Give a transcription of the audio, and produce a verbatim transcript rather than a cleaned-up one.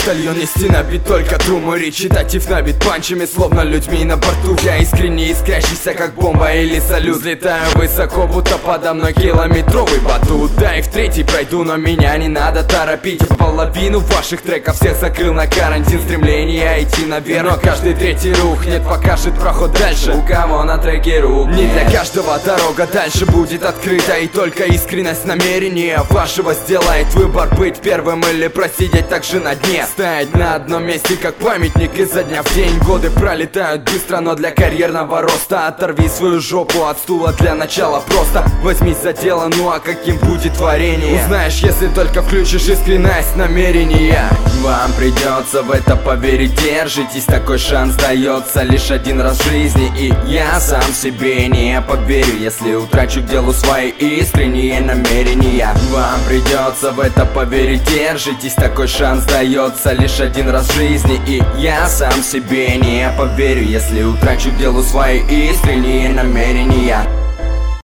почтальон, нести на бит только труму, речитатив набит панчами, словно людьми на борту. Я искренне искрящийся, как бомба или салют. Взлетаю высоко, будто подо мной километровый батут. Да и в третий пройду, но меня не надо торопить. Половину ваших треков всех закрыл на карантин. Стремление идти наверх, но каждый третий рухнет, покажет проход дальше. У кого на треке рук не для каждого дорога дальше будет открыта. И только искренность намерения вашего сделает выбор, быть первым или просидеть также на дне. Стоять на одном месте, как памятник, изо дня в день. Годы пролетают быстро, но для карьерного роста оторви свою жопу от стула для начала просто. Возьмись за дело, ну а каким будет творение, узнаешь, если только включишь искренность намерения. Вам придется в это поверить, держитесь, такой шанс дается лишь один раз в жизни. И я сам себе не поверю, если утрачу к делу свои искренние намерения. Вам придется в это поверить, держитесь, такой шанс дается лишь один раз в жизни. И я сам себе не поверю, если утрачу к делу свои искренние намерения.